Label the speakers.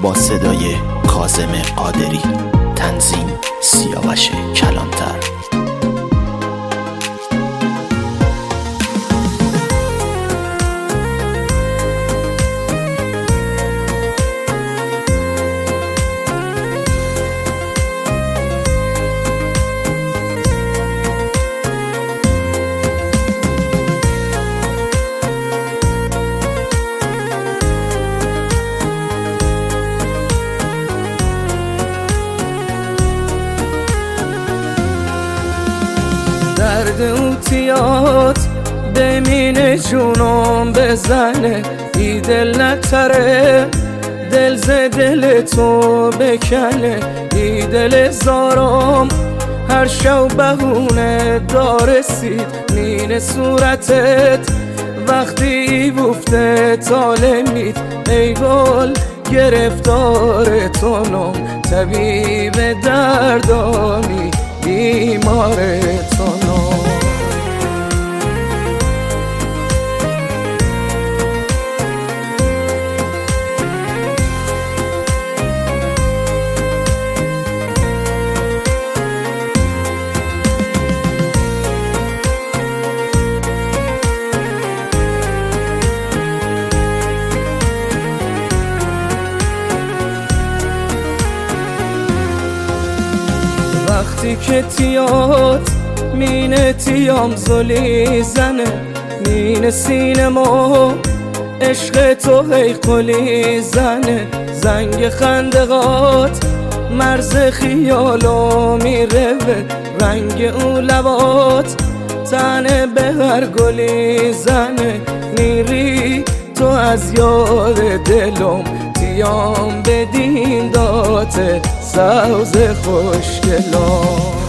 Speaker 1: با صدای کاظم قادری، تنظیم سیاوش کلانتر.
Speaker 2: درد اوتیات بمینه جونم بزنه، ای دل نتره دل ز دل تو بکنه، ای دل زارم هر شو بهونه دارسید مین صورتت وقتی بفته تالمید، ای گل گرفتار تونم طبیب دردامی بیمار تونم. وقتی که تیات مینه تیام زلی زنه، مینه سینما عشق تو هی قلی زنه، زنگ خندقات مرز خیالو میره، رنگ او لبات تنه به هر گلی زنه، میری تو از یاد دلم تیام بدین داته سوز خوشگلام.